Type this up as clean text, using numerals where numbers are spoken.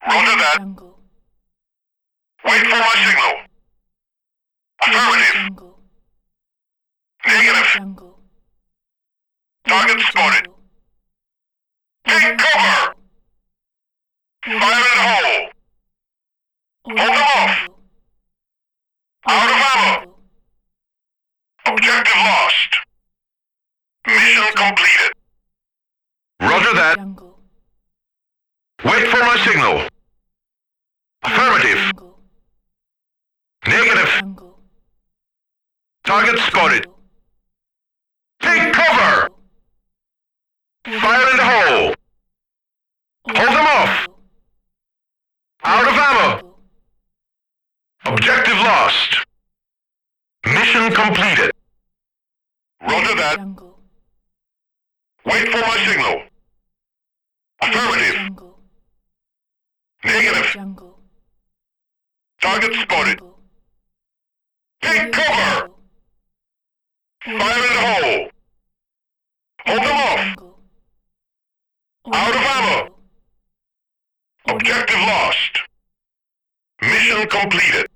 Roger that. Jungle. Wait for my signal. Affirmative. Jungle. Negative. Jungle. Target spotted. Take cover. Fire in the hole. Hold them off. Out of ammo. Objective lost. Mission completed. Roger that. Jungle. Wait for my signal. Affirmative. Jungle. Negative. Jungle. Target spotted. Take cover. Fire in the hole. Hold them off. Out of ammo. Objective lost. Mission completed. Roger that. Jungle. Wait for my signal. Affirmative. Jungle. Negative. Jungle. Target spotted. Take cover. Fire in the hole. Hold them off. Out of ammo. Objective lost. Mission completed.